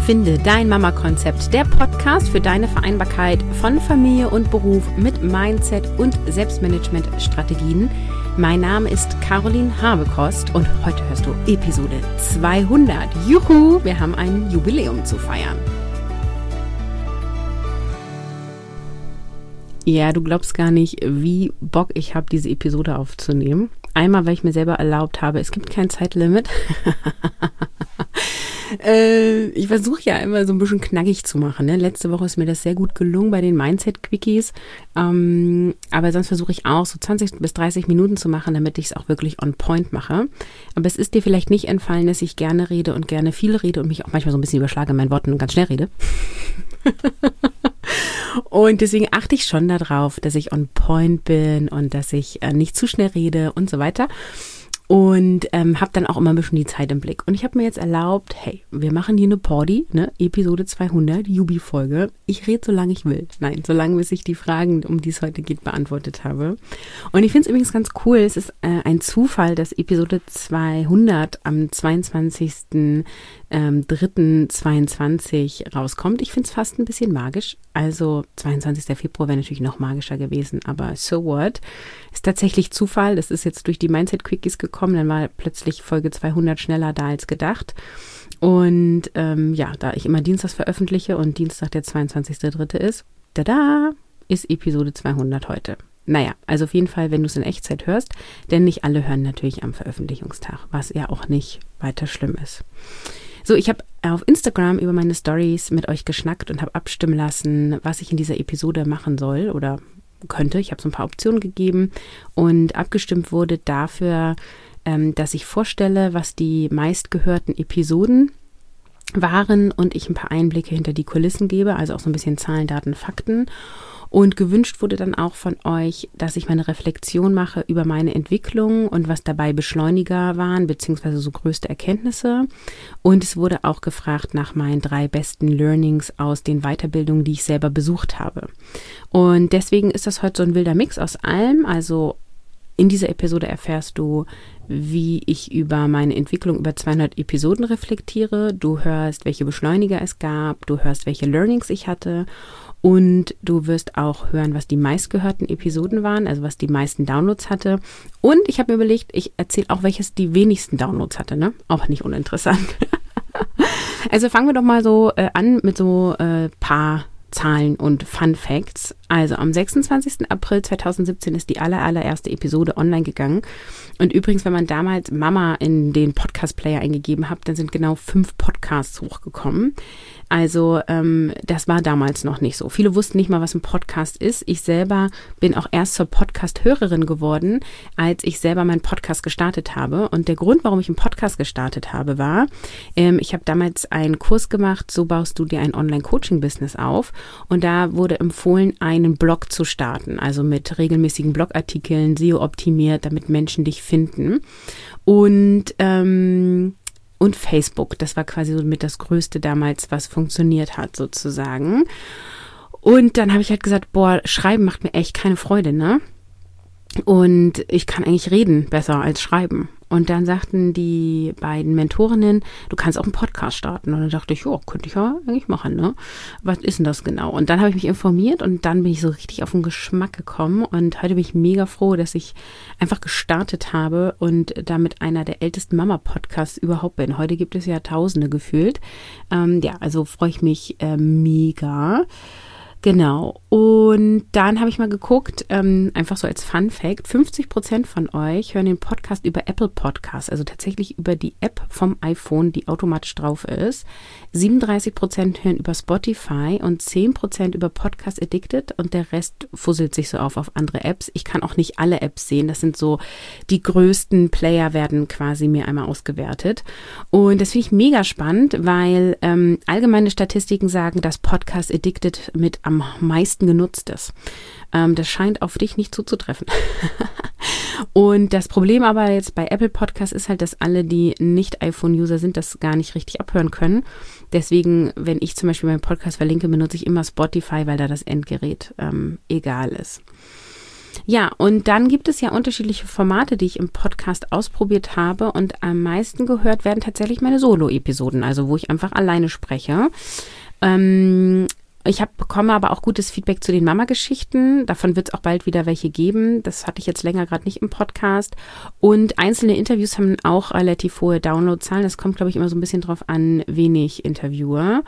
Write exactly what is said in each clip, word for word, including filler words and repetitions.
Finde dein Mama-Konzept, der Podcast für deine Vereinbarkeit von Familie und Beruf mit Mindset und Selbstmanagement-Strategien. Mein Name ist Caroline Habekost und heute hörst du Episode zweihundert. Juhu, wir haben ein Jubiläum zu feiern. Ja, du glaubst gar nicht, wie Bock ich habe, diese Episode aufzunehmen. Einmal, weil ich mir selber erlaubt habe, es gibt kein Zeitlimit. äh, ich versuche ja immer so ein bisschen knackig zu machen. Ne? Letzte Woche ist mir das sehr gut gelungen bei den Mindset-Quickies. Ähm, aber sonst versuche ich auch so zwanzig bis dreißig Minuten zu machen, damit ich es auch wirklich on point mache. Aber es ist dir vielleicht nicht entfallen, dass ich gerne rede und gerne viel rede und mich auch manchmal so ein bisschen überschlage in meinen Worten und ganz schnell rede. Und deswegen achte ich schon darauf, dass ich on point bin und dass ich äh, nicht zu schnell rede und so weiter. Und ähm, habe dann auch immer ein bisschen die Zeit im Blick. Und ich habe mir jetzt erlaubt, hey, wir machen hier eine Party, ne? Episode zweihundert, Jubi-Folge. Ich rede, solange ich will. Nein, solange bis ich die Fragen, um die es heute geht, beantwortet habe. Und ich finde es übrigens ganz cool. Es ist äh, ein Zufall, dass Episode zweihundert am zweiundzwanzigsten dritten zweiundzwanzig rauskommt. Ich finde es fast ein bisschen magisch. Also zweiundzwanzigster Februar wäre natürlich noch magischer gewesen, aber so what? Ist tatsächlich Zufall. Das ist jetzt durch die Mindset-Quickies gekommen. Dann war plötzlich Folge zweihundert schneller da als gedacht. Und ähm, ja, da ich immer dienstags veröffentliche und Dienstag der zweiundzwanzigster dritte ist, tada, ist Episode zweihundert heute. Naja, also auf jeden Fall, wenn du es in Echtzeit hörst, denn nicht alle hören natürlich am Veröffentlichungstag, was ja auch nicht weiter schlimm ist. So, ich habe auf Instagram über meine Stories mit euch geschnackt und habe abstimmen lassen, was ich in dieser Episode machen soll oder könnte. Ich habe so ein paar Optionen gegeben und abgestimmt wurde dafür, ähm, dass ich vorstelle, was die meistgehörten Episoden waren und ich ein paar Einblicke hinter die Kulissen gebe, also auch so ein bisschen Zahlen, Daten, Fakten. Und gewünscht wurde dann auch von euch, dass ich meine Reflexion mache über meine Entwicklung und was dabei Beschleuniger waren, beziehungsweise so größte Erkenntnisse. Und es wurde auch gefragt nach meinen drei besten Learnings aus den Weiterbildungen, die ich selber besucht habe. Und deswegen ist das heute so ein wilder Mix aus allem. Also in dieser Episode erfährst du, wie ich über meine Entwicklung über zweihundert Episoden reflektiere. Du hörst, welche Beschleuniger es gab. Du hörst, welche Learnings ich hatte. Und du wirst auch hören, was die meistgehörten Episoden waren, also was die meisten Downloads hatte. Und ich habe mir überlegt, ich erzähle auch, welches die wenigsten Downloads hatte, ne? Auch nicht uninteressant. Also fangen wir doch mal so äh, an mit so äh, paar Zahlen und Fun Facts. Also am sechsundzwanzigsten April zweitausendsiebzehn ist die aller, allererste Episode online gegangen. Und übrigens, wenn man damals Mama in den Podcast-Player eingegeben hat, dann sind genau fünf Podcasts hochgekommen. Also ähm, das war damals noch nicht so. Viele wussten nicht mal, was ein Podcast ist. Ich selber bin auch erst zur Podcast-Hörerin geworden, als ich selber meinen Podcast gestartet habe. Und der Grund, warum ich einen Podcast gestartet habe, war, ähm, ich habe damals einen Kurs gemacht, so baust du dir ein Online-Coaching-Business auf. Und da wurde empfohlen, einen Blog zu starten, also mit regelmäßigen Blogartikeln, S E O-optimiert, damit Menschen dich finden. Und ähm, Und Facebook, das war quasi so mit das Größte damals, was funktioniert hat sozusagen. Und dann habe ich halt gesagt, boah, Schreiben macht mir echt keine Freude, ne? Und ich kann eigentlich reden besser als schreiben. Und dann sagten die beiden Mentorinnen, du kannst auch einen Podcast starten. Und dann dachte ich, ja, könnte ich ja eigentlich machen, ne? Was ist denn das genau? Und dann habe ich mich informiert und dann bin ich so richtig auf den Geschmack gekommen. Und heute bin ich mega froh, dass ich einfach gestartet habe und damit einer der ältesten Mama-Podcasts überhaupt bin. Heute gibt es ja Tausende gefühlt. Ähm, ja, also freue ich mich äh, mega. Genau. Und dann habe ich mal geguckt, ähm, einfach so als Fun Fact, fünfzig Prozent von euch hören den Podcast über Apple Podcasts, also tatsächlich über die App vom iPhone, die automatisch drauf ist. siebenunddreißig Prozent hören über Spotify und zehn Prozent über Podcast Addicted und der Rest fusselt sich so auf auf andere Apps. Ich kann auch nicht alle Apps sehen. Das sind so die größten Player werden quasi mir einmal ausgewertet. Und das finde ich mega spannend, weil ähm, allgemeine Statistiken sagen, dass Podcast Addicted mit am meisten genutzt ist. Ähm, das scheint auf dich nicht zuzutreffen. Und das Problem aber jetzt bei Apple Podcasts ist halt, dass alle, die nicht iPhone-User sind, das gar nicht richtig abhören können. Deswegen, wenn ich zum Beispiel meinen Podcast verlinke, benutze ich immer Spotify, weil da das Endgerät ähm, egal ist. Ja, und dann gibt es ja unterschiedliche Formate, die ich im Podcast ausprobiert habe und am meisten gehört werden tatsächlich meine Solo-Episoden, also wo ich einfach alleine spreche. Ähm, Ich hab, bekomme aber auch gutes Feedback zu den Mama-Geschichten. Davon wird es auch bald wieder welche geben. Das hatte ich jetzt länger gerade nicht im Podcast. Und einzelne Interviews haben auch relativ hohe Downloadzahlen. Das kommt, glaube ich, immer so ein bisschen drauf an, wen ich interviewe.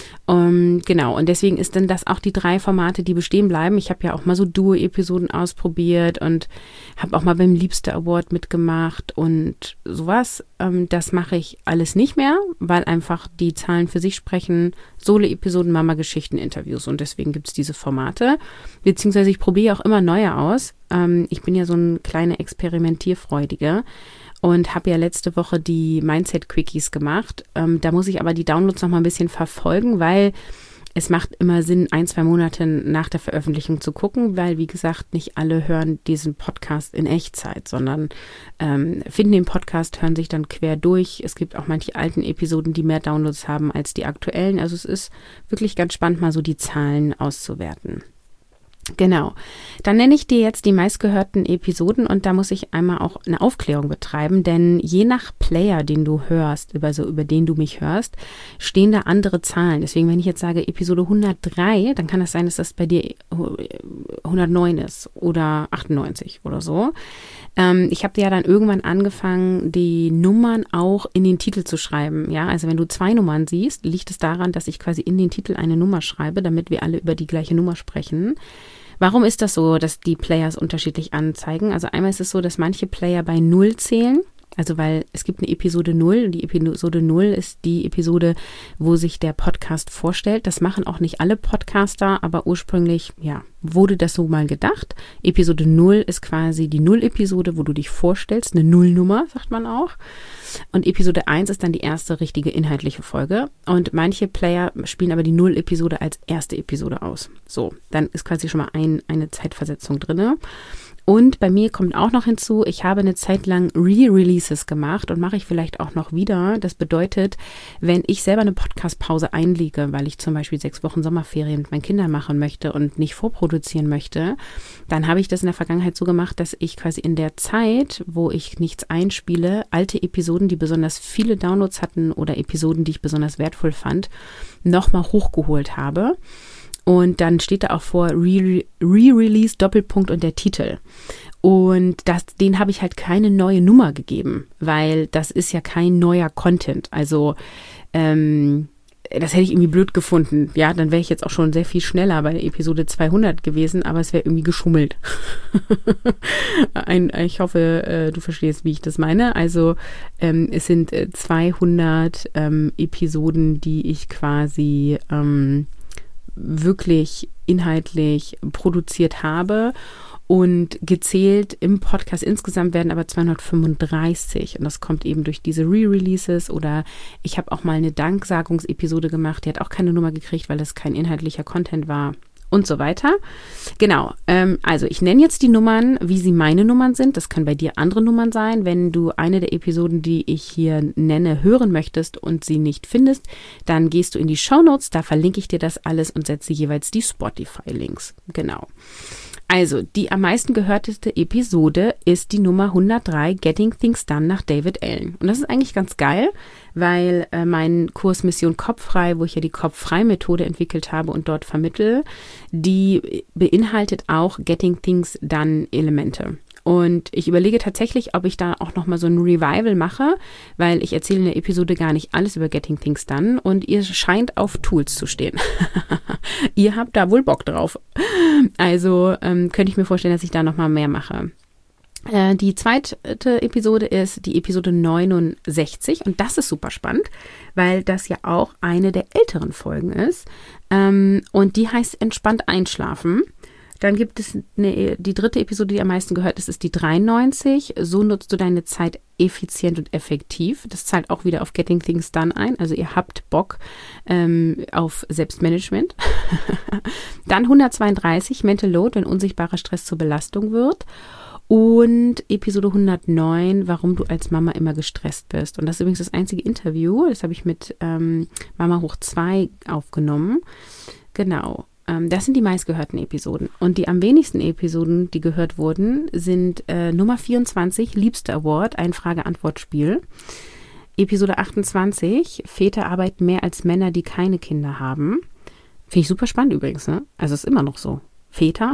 Um, genau, und deswegen ist dann das auch die drei Formate, die bestehen bleiben. Ich habe ja auch mal so Duo-Episoden ausprobiert und habe auch mal beim Liebste Award mitgemacht und sowas. Um, das mache ich alles nicht mehr, weil einfach die Zahlen für sich sprechen. Solo-Episoden, Mama-Geschichten, Interviews und deswegen gibt es diese Formate. Beziehungsweise ich probiere auch immer neue aus. Um, ich bin ja so ein kleiner Experimentierfreudige. Und habe ja letzte Woche die Mindset-Quickies gemacht. Ähm, da muss ich aber die Downloads noch mal ein bisschen verfolgen, weil es macht immer Sinn, ein, zwei Monate nach der Veröffentlichung zu gucken, weil, wie gesagt, nicht alle hören diesen Podcast in Echtzeit, sondern ähm, finden den Podcast, hören sich dann quer durch. Es gibt auch manche alten Episoden, die mehr Downloads haben als die aktuellen. Also es ist wirklich ganz spannend, mal so die Zahlen auszuwerten. Genau, dann nenne ich dir jetzt die meistgehörten Episoden und da muss ich einmal auch eine Aufklärung betreiben, denn je nach Player, den du hörst, über, so, über den du mich hörst, stehen da andere Zahlen. Deswegen, wenn ich jetzt sage Episode hundertdrei, dann kann es sein, dass das bei dir hundertneun ist oder achtundneunzig oder so. Ähm, ich habe ja dann irgendwann angefangen, die Nummern auch in den Titel zu schreiben. Ja, also wenn du zwei Nummern siehst, liegt es daran, dass ich quasi in den Titel eine Nummer schreibe, damit wir alle über die gleiche Nummer sprechen. Warum ist das so, dass die Players unterschiedlich anzeigen? Also einmal ist es so, dass manche Player bei null zählen. Also weil es gibt eine Episode null und die Episode null ist die Episode, wo sich der Podcast vorstellt. Das machen auch nicht alle Podcaster, aber ursprünglich, ja, wurde das so mal gedacht. Episode null ist quasi die Null-Episode, wo du dich vorstellst, eine Nullnummer, sagt man auch. Und Episode eins ist dann die erste richtige inhaltliche Folge. Und manche Player spielen aber die Null-Episode als erste Episode aus. So, dann ist quasi schon mal ein, eine Zeitversetzung drinne. Und bei mir kommt auch noch hinzu, ich habe eine Zeit lang Re-Releases gemacht und mache ich vielleicht auch noch wieder. Das bedeutet, wenn ich selber eine Podcast-Pause einlege, weil ich zum Beispiel sechs Wochen Sommerferien mit meinen Kindern machen möchte und nicht vorproduzieren möchte, dann habe ich das in der Vergangenheit so gemacht, dass ich quasi in der Zeit, wo ich nichts einspiele, alte Episoden, die besonders viele Downloads hatten oder Episoden, die ich besonders wertvoll fand, nochmal hochgeholt habe. Und dann steht da auch vor Re-Release, Doppelpunkt und der Titel. Und das, den habe ich halt keine neue Nummer gegeben, weil das ist ja kein neuer Content. Also ähm, das hätte ich irgendwie blöd gefunden. Ja, dann wäre ich jetzt auch schon sehr viel schneller bei der Episode zweihundert gewesen, aber es wäre irgendwie geschummelt. Ein, ich hoffe, äh, du verstehst, wie ich das meine. Also ähm, es sind äh, zweihundert ähm, Episoden, die ich quasi ähm, wirklich inhaltlich produziert habe und gezählt im Podcast insgesamt werden aber zweihundertfünfunddreißig und das kommt eben durch diese Re-Releases oder ich habe auch mal eine Danksagungsepisode gemacht, die hat auch keine Nummer gekriegt, weil das kein inhaltlicher Content war und so weiter. Genau, ähm, also ich nenne jetzt die Nummern, wie sie meine Nummern sind. Das können bei dir andere Nummern sein. Wenn du eine der Episoden, die ich hier nenne, hören möchtest und sie nicht findest, dann gehst du in die Shownotes, da verlinke ich dir das alles und setze jeweils die Spotify-Links. Genau. Also, die am meisten gehörteste Episode ist die Nummer hundertdrei, Getting Things Done nach David Allen. Und das ist eigentlich ganz geil, weil äh, mein Kurs Mission Kopffrei, wo ich ja die Kopffrei-Methode entwickelt habe und dort vermittle, die beinhaltet auch Getting Things Done Elemente. Und ich überlege tatsächlich, ob ich da auch nochmal so ein Revival mache, weil ich erzähle in der Episode gar nicht alles über Getting Things Done und ihr scheint auf Tools zu stehen. Ihr habt da wohl Bock drauf. Also ähm, könnte ich mir vorstellen, dass ich da nochmal mehr mache. Äh, die zweite Episode ist die Episode neunundsechzig und das ist super spannend, weil das ja auch eine der älteren Folgen ist. Ähm, und die heißt Entspannt einschlafen. Dann gibt es eine, die dritte Episode, die am meisten gehört ist, ist die dreiundneunzig. So nutzt du deine Zeit effizient und effektiv. Das zahlt auch wieder auf Getting Things Done ein. Also ihr habt Bock ähm, auf Selbstmanagement. Dann hundertzweiunddreißig, Mental Load, wenn unsichtbarer Stress zur Belastung wird. Und Episode hundertneun, warum du als Mama immer gestresst bist. Und das ist übrigens das einzige Interview. Das habe ich mit ähm, Mama hoch zwei aufgenommen. Genau. ähm, das sind die meistgehörten Episoden. Und die am wenigsten Episoden, die gehört wurden, sind äh, Nummer vierundzwanzig, Liebste Award, ein Frage-Antwort-Spiel. Episode achtundzwanzig, Väter arbeiten mehr als Männer, die keine Kinder haben. Finde ich super spannend übrigens, ne? Also ist immer noch so. Väter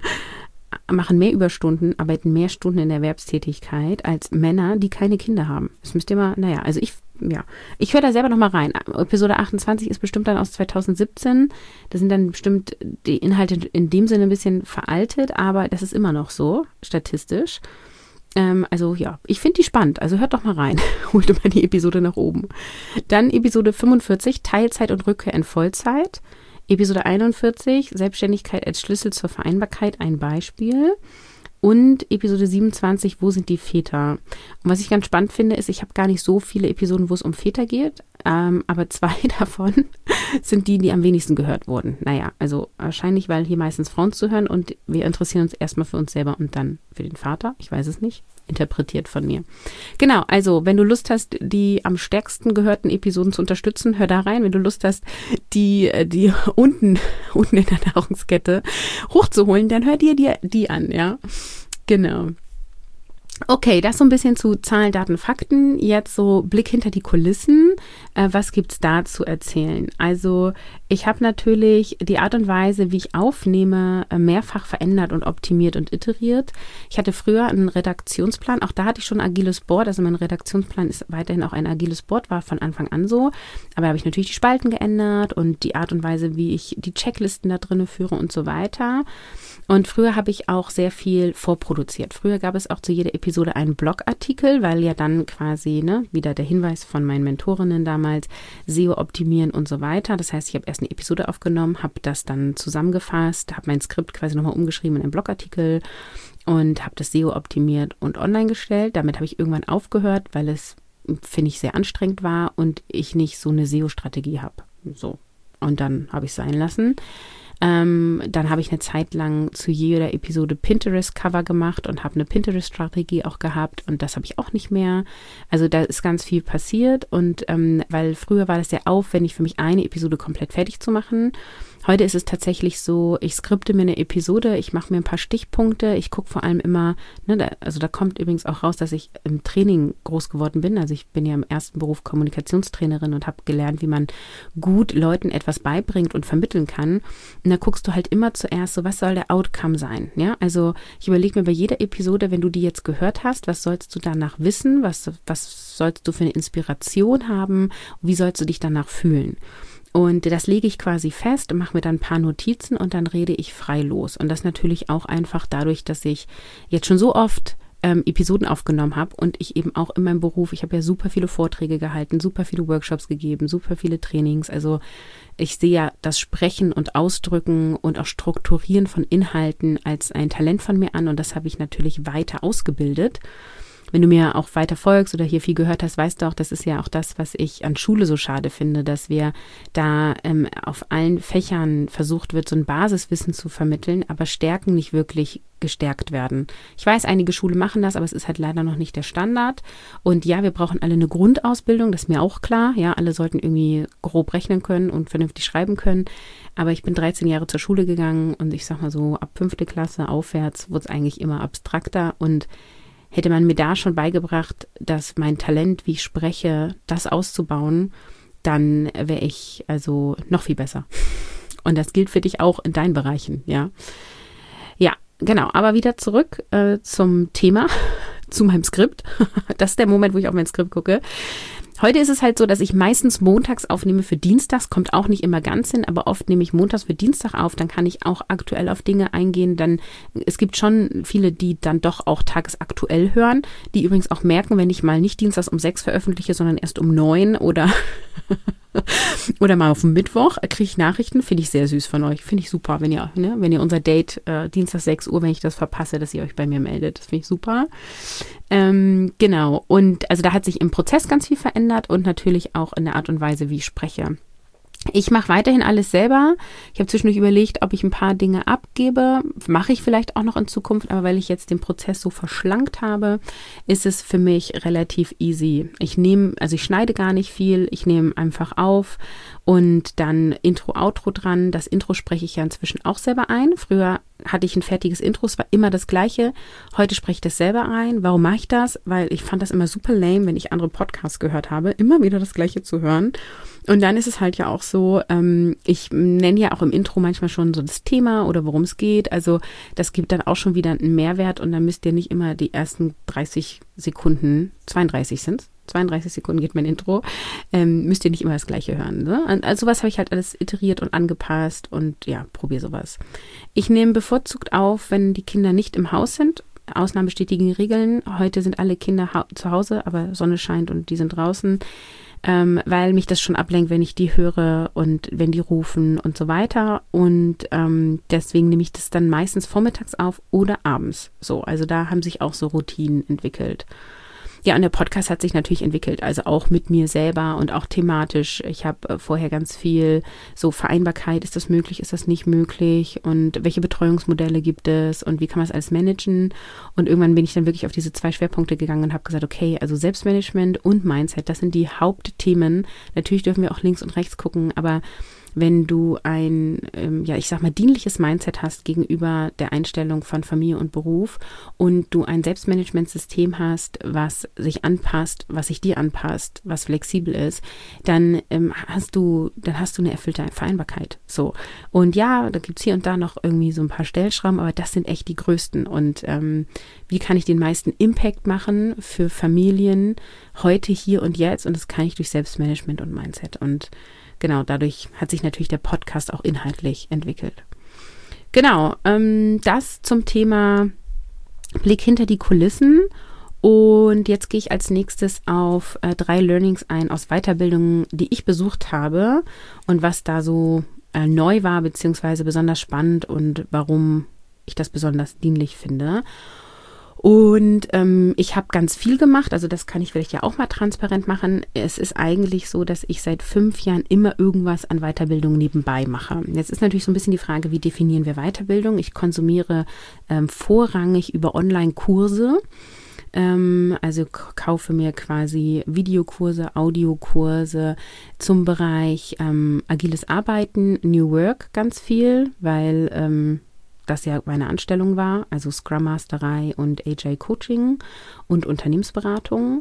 machen mehr Überstunden, arbeiten mehr Stunden in der Erwerbstätigkeit als Männer, die keine Kinder haben. Das müsst ihr mal, naja, also ich, ja, ich höre da selber nochmal rein. Episode achtundzwanzig ist bestimmt dann aus zweitausendsiebzehn. Da sind dann bestimmt die Inhalte in dem Sinne ein bisschen veraltet, aber das ist immer noch so, statistisch. Ähm, also ja, ich finde die spannend. Also hört doch mal rein. Holt mal die Episode nach oben. Dann Episode fünfundvierzig, Teilzeit und Rückkehr in Vollzeit. Episode einundvierzig, Selbstständigkeit als Schlüssel zur Vereinbarkeit, ein Beispiel. Und Episode siebenundzwanzig, wo sind die Väter? Und was ich ganz spannend finde, ist, ich habe gar nicht so viele Episoden, wo es um Väter geht, ähm, aber zwei davon sind die, die am wenigsten gehört wurden. Naja, also wahrscheinlich, weil hier meistens Frauen zuhören und wir interessieren uns erstmal für uns selber und dann für den Vater. Ich weiß es nicht. Interpretiert von mir. Genau, also wenn du Lust hast, die am stärksten gehörten Episoden zu unterstützen, hör da rein. Wenn du Lust hast, die, die unten, unten in der Nahrungskette hochzuholen, dann hör dir die, die an, ja. Genau. Okay, das so ein bisschen zu Zahlen, Daten, Fakten. Jetzt so Blick hinter die Kulissen. Äh, was gibt's da zu erzählen? Also ich habe natürlich die Art und Weise, wie ich aufnehme, mehrfach verändert und optimiert und iteriert. Ich hatte früher einen Redaktionsplan. Auch da hatte ich schon ein agiles Board. Also mein Redaktionsplan ist weiterhin auch ein agiles Board, war von Anfang an so. Aber da habe ich natürlich die Spalten geändert und die Art und Weise, wie ich die Checklisten da drin führe und so weiter. Und früher habe ich auch sehr viel vorproduziert. Früher gab es auch zu jeder Episode einen Blogartikel, weil ja dann quasi, ne, wieder der Hinweis von meinen Mentorinnen damals, S E O optimieren und so weiter. Das heißt, ich habe erst eine Episode aufgenommen, habe das dann zusammengefasst, habe mein Skript quasi nochmal umgeschrieben in einen Blogartikel und habe das S E O optimiert und online gestellt. Damit habe ich irgendwann aufgehört, weil es, finde ich, sehr anstrengend war und ich nicht so eine S E O-Strategie habe. So. Und dann habe ich es sein lassen. Ähm, dann habe ich eine Zeit lang zu jeder Episode Pinterest-Cover gemacht und habe eine Pinterest-Strategie auch gehabt und das habe ich auch nicht mehr. Also da ist ganz viel passiert und ähm, weil früher war das sehr aufwendig für mich, eine Episode komplett fertig zu machen. Heute ist es tatsächlich so, ich skripte mir eine Episode, ich mache mir ein paar Stichpunkte, ich gucke vor allem immer, ne, da, also da kommt übrigens auch raus, dass ich im Training groß geworden bin. Also ich bin ja im ersten Beruf Kommunikationstrainerin und habe gelernt, wie man gut Leuten etwas beibringt und vermitteln kann. Und da guckst du halt immer zuerst so, was soll der Outcome sein? Ja, also ich überlege mir bei jeder Episode, wenn du die jetzt gehört hast, was sollst du danach wissen? Was, was sollst du für eine Inspiration haben? Wie sollst du dich danach fühlen? Und das lege ich quasi fest und mache mir dann ein paar Notizen und dann rede ich frei los. Und das natürlich auch einfach dadurch, dass ich jetzt schon so oft ähm, Episoden aufgenommen habe und ich eben auch in meinem Beruf, ich habe ja super viele Vorträge gehalten, super viele Workshops gegeben, super viele Trainings. Also ich sehe ja das Sprechen und Ausdrücken und auch Strukturieren von Inhalten als ein Talent von mir an und das habe ich natürlich weiter ausgebildet. Wenn du mir auch weiter folgst oder hier viel gehört hast, weißt du auch, das ist ja auch das, was ich an Schule so schade finde, dass wir da ähm, auf allen Fächern versucht wird, so ein Basiswissen zu vermitteln, aber Stärken nicht wirklich gestärkt werden. Ich weiß, einige Schulen machen das, aber es ist halt leider noch nicht der Standard. Und ja, wir brauchen alle eine Grundausbildung, das ist mir auch klar. Ja, alle sollten irgendwie grob rechnen können und vernünftig schreiben können. Aber ich bin dreizehn Jahre zur Schule gegangen und ich sag mal so, ab fünfte Klasse aufwärts wurde es eigentlich immer abstrakter und hätte man mir da schon beigebracht, dass mein Talent, wie ich spreche, das auszubauen, dann wäre ich also noch viel besser. Und das gilt für dich auch in deinen Bereichen, ja. Ja, genau. Aber wieder zurück äh, zum Thema, zu meinem Skript. Das ist der Moment, wo ich auf mein Skript gucke. Heute ist es halt so, dass ich meistens montags aufnehme für dienstags, kommt auch nicht immer ganz hin, aber oft nehme ich montags für Dienstag auf, dann kann ich auch aktuell auf Dinge eingehen, dann, es gibt schon viele, die dann doch auch tagesaktuell hören, die übrigens auch merken, wenn ich mal nicht dienstags um sechs veröffentliche, sondern erst um neun oder oder mal auf dem Mittwoch, kriege ich Nachrichten, finde ich sehr süß von euch, finde ich super, wenn ihr, ne, wenn ihr unser Date äh, Dienstag sechs Uhr, wenn ich das verpasse, dass ihr euch bei mir meldet, das finde ich super. Ähm, genau, und also da hat sich im Prozess ganz viel verändert und natürlich auch in der Art und Weise, wie ich spreche. Ich mache weiterhin alles selber. Ich habe zwischendurch überlegt, ob ich ein paar Dinge abgebe. Mache ich vielleicht auch noch in Zukunft, aber weil ich jetzt den Prozess so verschlankt habe, ist es für mich relativ easy. Ich nehme, also ich schneide gar nicht viel, ich nehme einfach auf und dann Intro, Outro dran. Das Intro spreche ich ja inzwischen auch selber ein. Früher hatte ich ein fertiges Intro, es war immer das Gleiche. Heute spreche ich das selber ein. Warum mache ich das? Weil ich fand das immer super lame, wenn ich andere Podcasts gehört habe, immer wieder das Gleiche zu hören. Und dann ist es halt ja auch so, ähm, ich nenne ja auch im Intro manchmal schon so das Thema oder worum es geht. Also das gibt dann auch schon wieder einen Mehrwert und dann müsst ihr nicht immer die ersten dreißig Sekunden, zweiunddreißig sind es, zweiunddreißig Sekunden geht mein Intro, ähm, müsst ihr nicht immer das Gleiche hören. Ne? Also sowas habe ich halt alles iteriert und angepasst und ja, probiere sowas. Ich nehme bevorzugt auf, wenn die Kinder nicht im Haus sind. Ausnahmen bestätigen Regeln. Heute sind alle Kinder ha- zu Hause, aber Sonne scheint und die sind draußen, ähm, weil mich das schon ablenkt, wenn ich die höre und wenn die rufen und so weiter. Und ähm, deswegen nehme ich das dann meistens vormittags auf oder abends. So, also da haben sich auch so Routinen entwickelt. Ja, und der Podcast hat sich natürlich entwickelt, also auch mit mir selber und auch thematisch. Ich habe äh, vorher ganz viel so Vereinbarkeit, ist das möglich, ist das nicht möglich und welche Betreuungsmodelle gibt es und wie kann man es alles managen? Und irgendwann bin ich dann wirklich auf diese zwei Schwerpunkte gegangen und habe gesagt, okay, also Selbstmanagement und Mindset, das sind die Hauptthemen. Natürlich dürfen wir auch links und rechts gucken, aber wenn du ein, ähm, ja, ich sag mal, dienliches Mindset hast gegenüber der Einstellung von Familie und Beruf und du ein Selbstmanagementsystem hast, was sich anpasst, was sich dir anpasst, was flexibel ist, dann ähm, hast du, dann hast du eine erfüllte Vereinbarkeit. So. Und ja, da gibt's hier und da noch irgendwie so ein paar Stellschrauben, aber das sind echt die größten. Und ähm, wie kann ich den meisten Impact machen für Familien heute, hier und jetzt? Und das kann ich durch Selbstmanagement und Mindset. Und genau, dadurch hat sich natürlich der Podcast auch inhaltlich entwickelt. Genau, ähm, das zum Thema Blick hinter die Kulissen. Und jetzt gehe ich als nächstes auf äh, drei Learnings ein aus Weiterbildungen, die ich besucht habe und was da so äh, neu war, beziehungsweise besonders spannend und warum ich das besonders dienlich finde. Und ähm, ich habe ganz viel gemacht, also das kann ich vielleicht ja auch mal transparent machen. Es ist eigentlich so, dass ich seit fünf Jahren immer irgendwas an Weiterbildung nebenbei mache. Jetzt ist natürlich so ein bisschen die Frage, wie definieren wir Weiterbildung? Ich konsumiere ähm, vorrangig über Online-Kurse. Ähm, also k- kaufe mir quasi Videokurse, Audiokurse zum Bereich ähm, agiles Arbeiten, New Work ganz viel, weil ähm, das ja meine Anstellung war, also Scrum Masterei und Agile Coaching und Unternehmensberatung.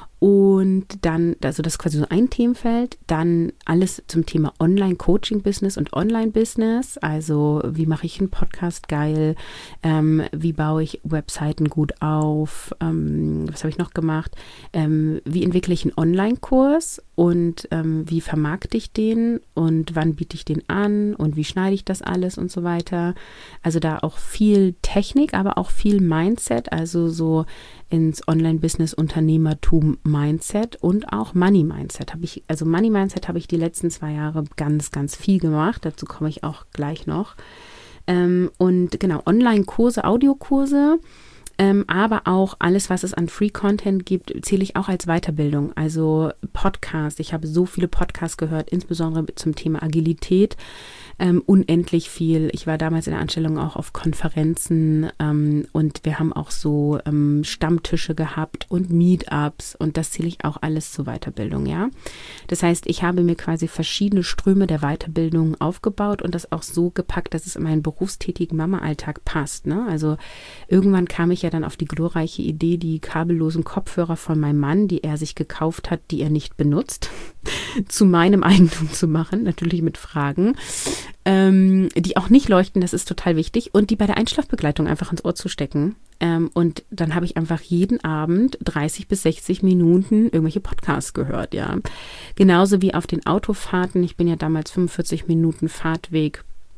Und dann, also das ist quasi so ein Themenfeld, dann alles zum Thema Online-Coaching-Business und Online-Business, also wie mache ich einen Podcast geil, ähm, wie baue ich Webseiten gut auf, ähm, was habe ich noch gemacht, ähm, wie entwickle ich einen Online-Kurs und ähm, wie vermarkte ich den und wann biete ich den an und wie schneide ich das alles und so weiter. Also da auch viel Technik, aber auch viel Mindset, also so ins Online-Business, Unternehmertum, Mindset und auch Money-Mindset habe ich, also Money-Mindset habe ich die letzten zwei Jahre ganz, ganz viel gemacht. Dazu komme ich auch gleich noch. Ähm, und genau, Online-Kurse, Audiokurse, ähm, aber auch alles, was es an Free-Content gibt, zähle ich auch als Weiterbildung. Also Podcast. Ich habe so viele Podcasts gehört, insbesondere zum Thema Agilität. Ähm, unendlich viel. Ich war damals in der Anstellung auch auf Konferenzen ähm, und wir haben auch so ähm, Stammtische gehabt und Meetups und das zähle ich auch alles zur Weiterbildung, ja. Das heißt, ich habe mir quasi verschiedene Ströme der Weiterbildung aufgebaut und das auch so gepackt, dass es in meinen berufstätigen Mama-Alltag passt, ne? Also irgendwann kam ich ja dann auf die glorreiche Idee, die kabellosen Kopfhörer von meinem Mann, die er sich gekauft hat, die er nicht benutzt, zu meinem Eigentum zu machen, natürlich mit Fragen. Ähm, die auch nicht leuchten, das ist total wichtig, und die bei der Einschlafbegleitung einfach ins Ohr zu stecken. Ähm, und dann habe ich einfach jeden Abend dreißig bis sechzig Minuten irgendwelche Podcasts gehört, ja. Genauso wie auf den Autofahrten. Ich bin ja damals fünfundvierzig Minuten Fahrtweg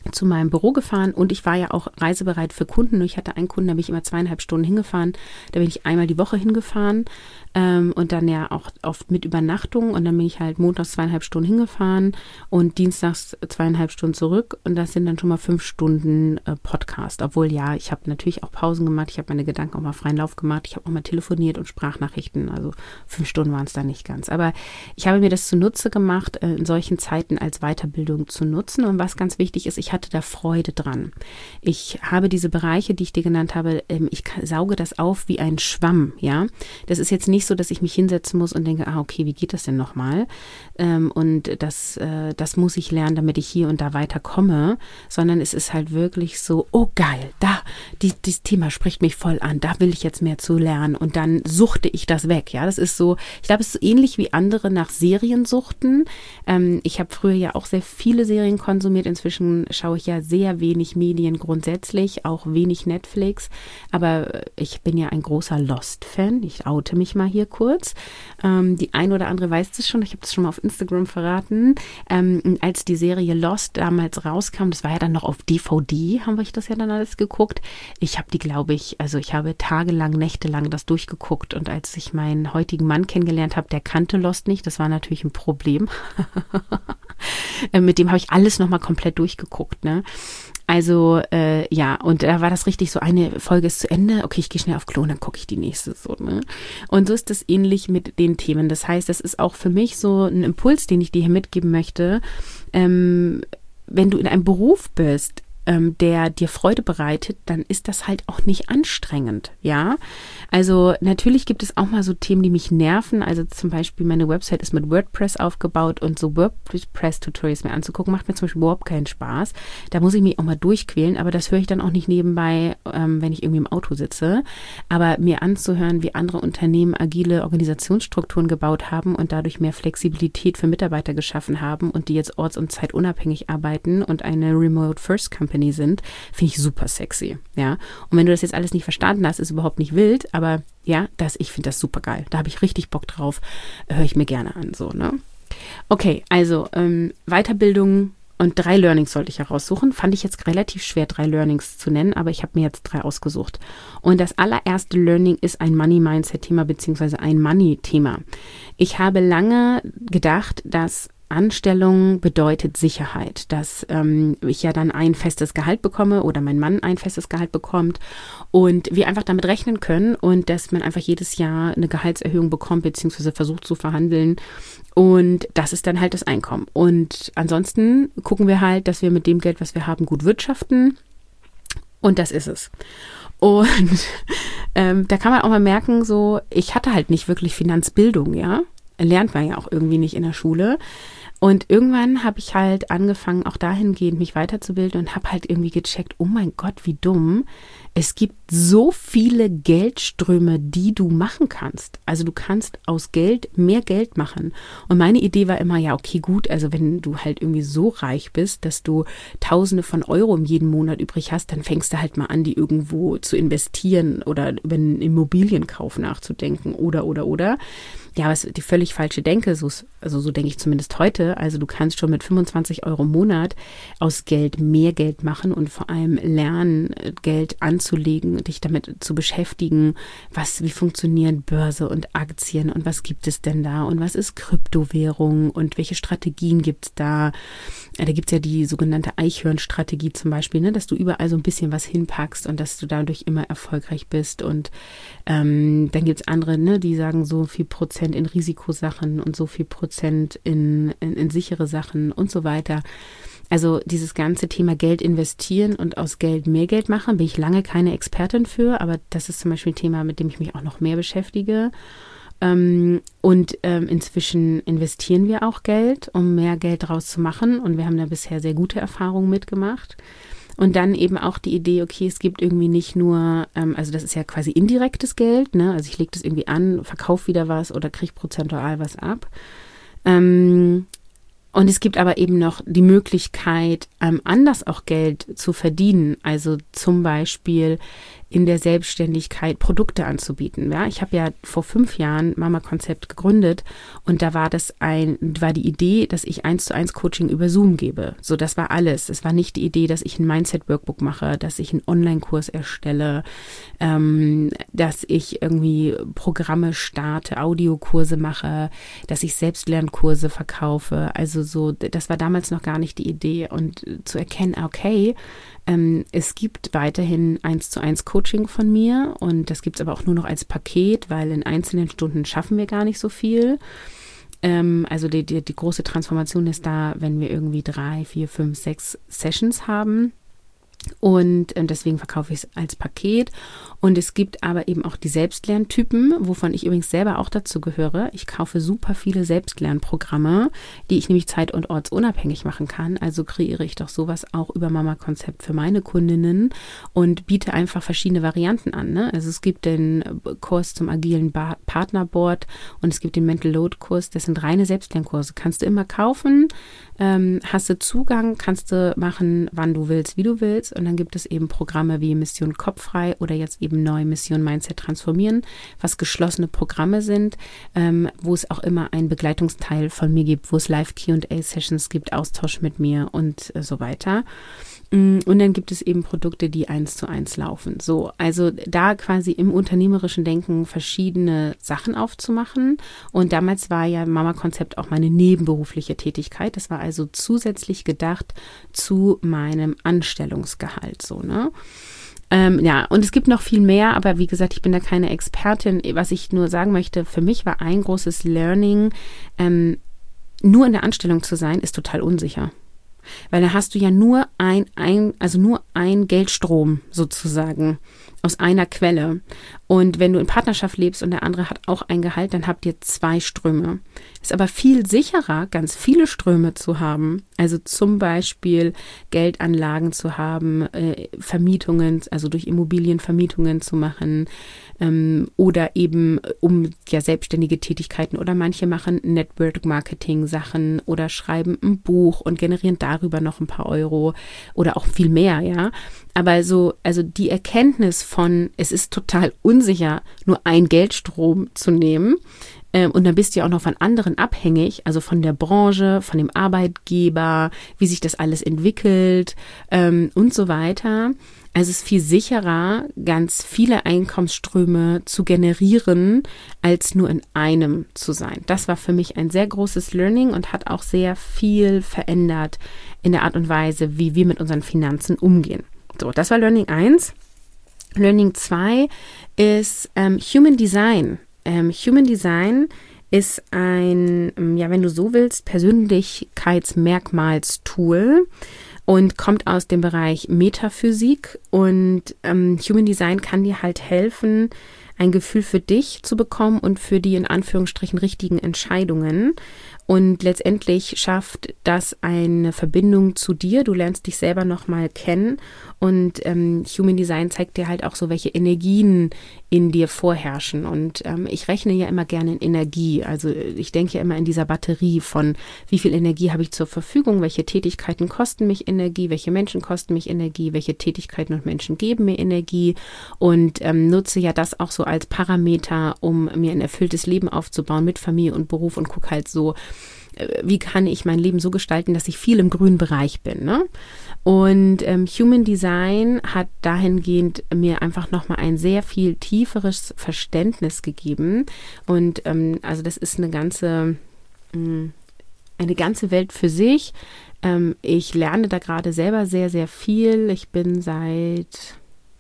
zu meinem Büro gefahren und ich war ja auch reisebereit für Kunden. Ich hatte einen Kunden, da bin ich immer zweieinhalb Stunden hingefahren. Da bin ich einmal die Woche hingefahren ähm, und dann ja auch oft mit Übernachtung und dann bin ich halt montags zweieinhalb Stunden hingefahren und dienstags zweieinhalb Stunden zurück und das sind dann schon mal fünf Stunden äh, Podcast. Obwohl ja, ich habe natürlich auch Pausen gemacht, ich habe meine Gedanken auch mal freien Lauf gemacht, ich habe auch mal telefoniert und Sprachnachrichten, also fünf Stunden waren es da nicht ganz. Aber ich habe mir das zunutze gemacht, äh, in solchen Zeiten als Weiterbildung zu nutzen und was ganz wichtig ist, ich hatte da Freude dran. Ich habe diese Bereiche, die ich dir genannt habe, ich sauge das auf wie ein Schwamm, ja. Das ist jetzt nicht so, dass ich mich hinsetzen muss und denke, ah, okay, wie geht das denn nochmal? Und das, das muss ich lernen, damit ich hier und da weiterkomme, sondern es ist halt wirklich so, oh geil, da, die, dieses Thema spricht mich voll an, da will ich jetzt mehr zu lernen und dann suchte ich das weg, ja. Das ist so, ich glaube, es ist so ähnlich wie andere nach Serien suchten. Ich habe früher ja auch sehr viele Serien konsumiert, inzwischen schaue ich ja sehr wenig Medien grundsätzlich, auch wenig Netflix, aber ich bin ja ein großer Lost-Fan, ich oute mich mal hier kurz. Ähm, die ein oder andere weiß das schon, ich habe das schon mal auf Instagram verraten, ähm, als die Serie Lost damals rauskam, das war ja dann noch auf D V D, haben wir das ja dann alles geguckt. Ich habe die, glaube ich, also ich habe tagelang, nächtelang das durchgeguckt und als ich meinen heutigen Mann kennengelernt habe, der kannte Lost nicht, das war natürlich ein Problem. Mit dem habe ich alles nochmal komplett durchgeguckt, ne? Also, äh, ja, und da war das richtig so, eine Folge ist zu Ende, okay, ich gehe schnell auf Klo und dann gucke ich die nächste so, ne? Und so ist das ähnlich mit den Themen. Das heißt, das ist auch für mich so ein Impuls, den ich dir hier mitgeben möchte. Ähm, wenn du in einem Beruf bist, der dir Freude bereitet, dann ist das halt auch nicht anstrengend, ja. Also natürlich gibt es auch mal so Themen, die mich nerven. Also zum Beispiel meine Website ist mit WordPress aufgebaut und so WordPress-Tutorials mir anzugucken, macht mir zum Beispiel überhaupt keinen Spaß. Da muss ich mich auch mal durchquälen, aber das höre ich dann auch nicht nebenbei, ähm, wenn ich irgendwie im Auto sitze. Aber mir anzuhören, wie andere Unternehmen agile Organisationsstrukturen gebaut haben und dadurch mehr Flexibilität für Mitarbeiter geschaffen haben und die jetzt orts- und zeitunabhängig arbeiten und eine Remote-First-Company sind, finde ich super sexy, ja. Und wenn du das jetzt alles nicht verstanden hast, ist überhaupt nicht wild, aber ja, das, ich finde das super geil. Da habe ich richtig Bock drauf, höre ich mir gerne an, so, ne. Okay, also ähm, Weiterbildung und drei Learnings sollte ich heraussuchen. Fand ich jetzt relativ schwer, drei Learnings zu nennen, aber ich habe mir jetzt drei ausgesucht. Und das allererste Learning ist ein Money-Mindset-Thema beziehungsweise ein Money-Thema. Ich habe lange gedacht, dass Anstellung bedeutet Sicherheit, dass ähm, ich ja dann ein festes Gehalt bekomme oder mein Mann ein festes Gehalt bekommt und wir einfach damit rechnen können und dass man einfach jedes Jahr eine Gehaltserhöhung bekommt beziehungsweise versucht zu verhandeln und das ist dann halt das Einkommen. Und ansonsten gucken wir halt, dass wir mit dem Geld, was wir haben, gut wirtschaften und das ist es. Und ähm, da kann man auch mal merken, so ich hatte halt nicht wirklich Finanzbildung, ja, lernt man ja auch irgendwie nicht in der Schule. Und irgendwann habe ich halt angefangen, auch dahingehend mich weiterzubilden und habe halt irgendwie gecheckt, oh mein Gott, wie dumm. Es gibt so viele Geldströme, die du machen kannst. Also du kannst aus Geld mehr Geld machen. Und meine Idee war immer, ja, okay, gut, also wenn du halt irgendwie so reich bist, dass du Tausende von Euro im jeden Monat übrig hast, dann fängst du halt mal an, die irgendwo zu investieren oder über einen Immobilienkauf nachzudenken oder, oder, oder. Ja, aber es ist die völlig falsche Denke, so, also so denke ich zumindest heute. Also du kannst schon mit fünfundzwanzig Euro im Monat aus Geld mehr Geld machen und vor allem lernen, Geld anzulegen, dich damit zu beschäftigen, was, wie funktionieren Börse und Aktien und was gibt es denn da und was ist Kryptowährung und welche Strategien gibt es da. Da gibt es ja die sogenannte Eichhörnstrategie zum Beispiel, ne, dass du überall so ein bisschen was hinpackst und dass du dadurch immer erfolgreich bist und ähm, dann gibt es andere, ne, die sagen so viel Prozent in Risikosachen und so viel Prozent in, in, in sichere Sachen und so weiter. Also dieses ganze Thema Geld investieren und aus Geld mehr Geld machen, bin ich lange keine Expertin für, aber das ist zum Beispiel ein Thema, mit dem ich mich auch noch mehr beschäftige. Ähm, und ähm, inzwischen investieren wir auch Geld, um mehr Geld draus zu machen und wir haben da bisher sehr gute Erfahrungen mitgemacht. Und dann eben auch die Idee, okay, es gibt irgendwie nicht nur, ähm, also das ist ja quasi indirektes Geld, ne? Also ich lege das irgendwie an, verkaufe wieder was oder kriege prozentual was ab. Ähm, und es gibt aber eben noch die Möglichkeit, ähm, anders auch Geld zu verdienen. Also zum Beispiel, in der Selbstständigkeit Produkte anzubieten. Ja, ich habe ja vor fünf Jahren Mama Konzept gegründet und da war das ein, war die Idee, dass ich eins zu eins Coaching über Zoom gebe. So, das war alles. Es war nicht die Idee, dass ich ein Mindset-Workbook mache, dass ich einen Online-Kurs erstelle, ähm, dass ich irgendwie Programme starte, Audiokurse mache, dass ich Selbstlernkurse verkaufe. Also so, das war damals noch gar nicht die Idee. Und zu erkennen, okay, ähm, es gibt weiterhin eins zu eins Coaching von mir und das gibt es aber auch nur noch als Paket, weil in einzelnen Stunden schaffen wir gar nicht so viel. Ähm, also die, die, die große Transformation ist da, wenn wir irgendwie drei, vier, fünf, sechs Sessions haben. Und äh, deswegen verkaufe ich es als Paket. Und es gibt aber eben auch die Selbstlerntypen, wovon ich übrigens selber auch dazu gehöre. Ich kaufe super viele Selbstlernprogramme, die ich nämlich zeit- und ortsunabhängig machen kann. Also kreiere ich doch sowas auch über Mama Konzept für meine Kundinnen und biete einfach verschiedene Varianten an. Ne? Also es gibt den Kurs zum agilen ba- Partnerboard und es gibt den Mental Load Kurs. Das sind reine Selbstlernkurse. Kannst du immer kaufen, ähm, hast du Zugang, kannst du machen, wann du willst, wie du willst. Und dann gibt es eben Programme wie Mission Kopffrei oder jetzt eben neu Mission Mindset transformieren, was geschlossene Programme sind, ähm, wo es auch immer einen Begleitungsteil von mir gibt, wo es Live-Q und A-Sessions gibt, Austausch mit mir und äh, so weiter. Und dann gibt es eben Produkte, die eins zu eins laufen. So, also da quasi im unternehmerischen Denken verschiedene Sachen aufzumachen. Und damals war ja Mama Konzept auch meine nebenberufliche Tätigkeit. Das war also zusätzlich gedacht zu meinem Anstellungsgehalt, so, ne? Ähm, ja, und es gibt noch viel mehr, aber wie gesagt, ich bin da keine Expertin. Was ich nur sagen möchte, für mich war ein großes Learning, ähm, nur in der Anstellung zu sein, ist total unsicher. Weil da hast du ja nur ein, ein, also nur ein Geldstrom sozusagen aus einer Quelle. Und wenn du in Partnerschaft lebst und der andere hat auch ein Gehalt, dann habt ihr zwei Ströme. Ist aber viel sicherer, ganz viele Ströme zu haben. Also zum Beispiel Geldanlagen zu haben, äh, Vermietungen, also durch Immobilienvermietungen zu machen, ähm, oder eben um ja selbstständige Tätigkeiten oder manche machen Network-Marketing-Sachen oder schreiben ein Buch und generieren darüber noch ein paar Euro oder auch viel mehr, ja. Aber so, also die Erkenntnis von, es ist total unsicher, nur ein Geldstrom zu nehmen, ähm, und dann bist du ja auch noch von anderen abhängig, also von der Branche, von dem Arbeitgeber, wie sich das alles entwickelt, ähm, und so weiter. Also es ist viel sicherer, ganz viele Einkommensströme zu generieren, als nur in einem zu sein. Das war für mich ein sehr großes Learning und hat auch sehr viel verändert in der Art und Weise, wie wir mit unseren Finanzen umgehen. So, das war Learning eins. Learning zwei ist ähm, Human Design. Ähm, Human Design ist ein, ja, wenn du so willst, Persönlichkeitsmerkmalstool und kommt aus dem Bereich Metaphysik. Und ähm, Human Design kann dir halt helfen, ein Gefühl für dich zu bekommen und für die in Anführungsstrichen richtigen Entscheidungen. Und letztendlich schafft das eine Verbindung zu dir. Du lernst dich selber nochmal kennen. Und ähm, Human Design zeigt dir halt auch so, welche Energien in dir vorherrschen. Und ähm, ich rechne ja immer gerne in Energie. Also ich denke ja immer in dieser Batterie von, wie viel Energie habe ich zur Verfügung, welche Tätigkeiten kosten mich Energie, welche Menschen kosten mich Energie, welche Tätigkeiten und Menschen geben mir Energie. Und ähm, nutze ja das auch so als Parameter, um mir ein erfülltes Leben aufzubauen mit Familie und Beruf und gucke halt so, wie kann ich mein Leben so gestalten, dass ich viel im grünen Bereich bin, ne? Und ähm, Human Design hat dahingehend mir einfach nochmal ein sehr viel tieferes Verständnis gegeben. Und ähm, also das ist eine ganze, mh, eine ganze Welt für sich. Ähm, ich lerne da gerade selber sehr, sehr viel. Ich bin seit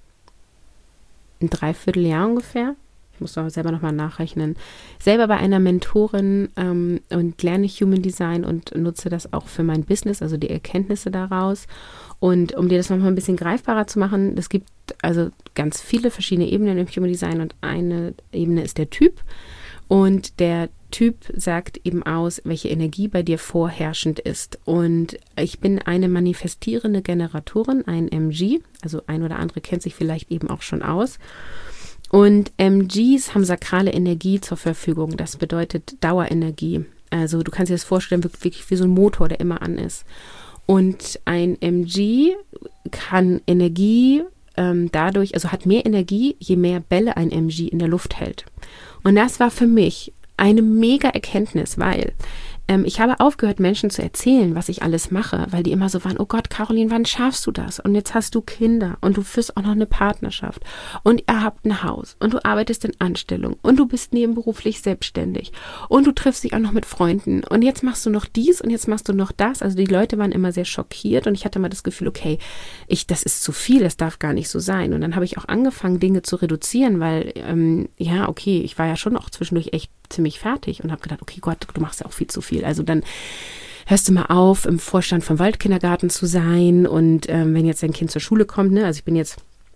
ein Dreivierteljahr ungefähr, ich muss doch selber nochmal nachrechnen, selber bei einer Mentorin ähm, und lerne Human Design und nutze das auch für mein Business, also die Erkenntnisse daraus. Und um dir das nochmal ein bisschen greifbarer zu machen, es gibt also ganz viele verschiedene Ebenen im Human Design und eine Ebene ist der Typ. Und der Typ sagt eben aus, welche Energie bei dir vorherrschend ist. Und ich bin eine manifestierende Generatorin, ein M G, also ein oder andere kennt sich vielleicht eben auch schon aus. Und M Gs haben sakrale Energie zur Verfügung. Das bedeutet Dauerenergie. Also du kannst dir das vorstellen, wirklich wie so ein Motor, der immer an ist. Und ein M G kann Energie ähm, dadurch, also hat mehr Energie, je mehr Bälle ein M G in der Luft hält. Und das war für mich eine mega Erkenntnis, weil ähm, ich habe aufgehört, Menschen zu erzählen, was ich alles mache, weil die immer so waren, oh Gott, Caroline, wann schaffst du das? Und jetzt hast du Kinder und du führst auch noch eine Partnerschaft und ihr habt ein Haus und du arbeitest in Anstellung und du bist nebenberuflich selbstständig und du triffst dich auch noch mit Freunden und jetzt machst du noch dies und jetzt machst du noch das. Also die Leute waren immer sehr schockiert und ich hatte immer das Gefühl, okay, ich, das ist zu viel, das darf gar nicht so sein. Und dann habe ich auch angefangen, Dinge zu reduzieren, weil, ähm, ja, okay, ich war ja schon auch zwischendurch echt ziemlich fertig und habe gedacht, okay Gott, du machst ja auch viel zu viel. Also dann hörst du mal auf, im Vorstand vom Waldkindergarten zu sein und ähm, wenn jetzt dein Kind zur Schule kommt, ne, also ich bin jetzt,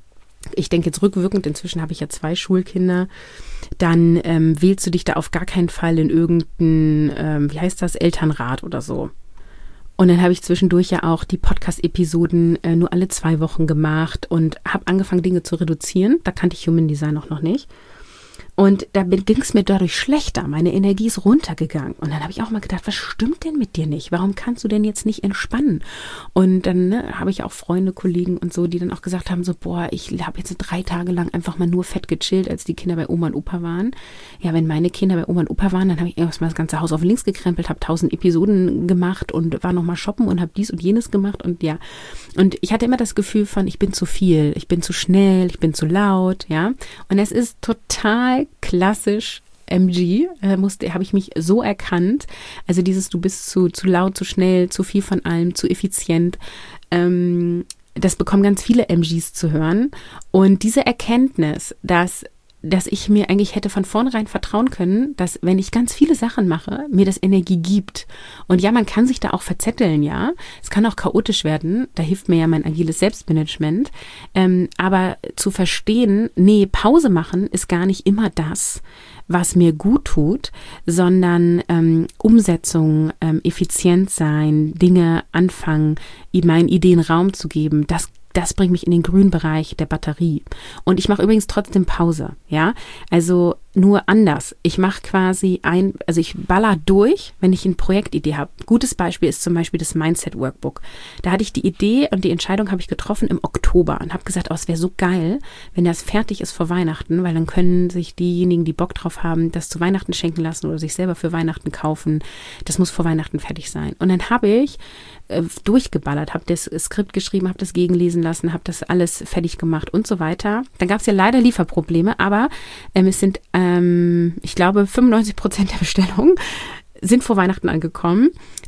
ich denke jetzt rückwirkend, inzwischen habe ich ja zwei Schulkinder, dann ähm, wählst du dich da auf gar keinen Fall in irgendein, ähm, wie heißt das, Elternrat oder so. Und dann habe ich zwischendurch ja auch die Podcast-Episoden äh, nur alle zwei Wochen gemacht und habe angefangen, Dinge zu reduzieren. Da kannte ich Human Design auch noch nicht. Und da ging es mir dadurch schlechter. Meine Energie ist runtergegangen. Und dann habe ich auch mal gedacht, was stimmt denn mit dir nicht? Warum kannst du denn jetzt nicht entspannen? Und dann ne, habe ich auch Freunde, Kollegen und so, die dann auch gesagt haben, so, boah, ich habe jetzt drei Tage lang einfach mal nur fett gechillt, als die Kinder bei Oma und Opa waren. Ja, wenn meine Kinder bei Oma und Opa waren, dann habe ich erstmal das ganze Haus auf links gekrempelt, habe tausend Episoden gemacht und war nochmal shoppen und habe dies und jenes gemacht. Und ja, und ich hatte immer das Gefühl von, ich bin zu viel, ich bin zu schnell, ich bin zu laut, ja. Und es ist total klassisch M G, äh, musste, habe ich mich so erkannt. Also dieses, du bist zu, zu laut, zu schnell, zu viel von allem, zu effizient. Ähm, das bekommen ganz viele M Gs zu hören. Und diese Erkenntnis, dass dass ich mir eigentlich hätte von vornherein vertrauen können, dass wenn ich ganz viele Sachen mache, mir das Energie gibt. Und ja, man kann sich da auch verzetteln, ja. Es kann auch chaotisch werden. Da hilft mir ja mein agiles Selbstmanagement. Ähm, aber zu verstehen, nee, Pause machen ist gar nicht immer das, was mir gut tut, sondern ähm, Umsetzung, ähm, effizient sein, Dinge anfangen, meinen Ideen Raum zu geben, das Das bringt mich in den grünen Bereich der Batterie. Und ich mache übrigens trotzdem Pause, ja. Also nur anders. Ich mache quasi ein, also ich baller durch, wenn ich eine Projektidee habe. Gutes Beispiel ist zum Beispiel das Mindset Workbook. Da hatte ich die Idee und die Entscheidung habe ich getroffen im Oktober und habe gesagt, oh, es wäre so geil, wenn das fertig ist vor Weihnachten, weil dann können sich diejenigen, die Bock drauf haben, das zu Weihnachten schenken lassen oder sich selber für Weihnachten kaufen. Das muss vor Weihnachten fertig sein. Und dann habe ich äh, durchgeballert, habe das Skript geschrieben, habe das gegenlesen lassen, habe das alles fertig gemacht und so weiter. Dann gab es ja leider Lieferprobleme, aber ähm, es sind ähm, ich glaube, fünfundneunzig Prozent der Bestellungen sind vor Weihnachten angekommen.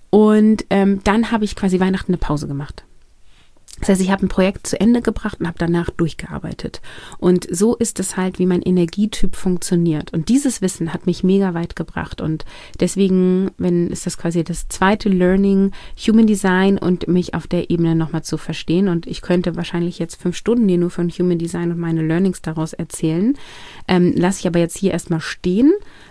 Und ähm, dann habe ich quasi Weihnachten eine Pause gemacht. Das heißt, ich habe ein Projekt zu Ende gebracht und habe danach durchgearbeitet. Und so ist es halt, wie mein Energietyp funktioniert. Und dieses Wissen hat mich mega weit gebracht. Und deswegen, wenn ist das quasi das zweite Learning, Human Design und mich auf der Ebene nochmal zu verstehen. Und ich könnte wahrscheinlich jetzt fünf Stunden dir nur von Human Design und meine Learnings daraus erzählen. Ähm, lasse ich aber jetzt hier erstmal stehen.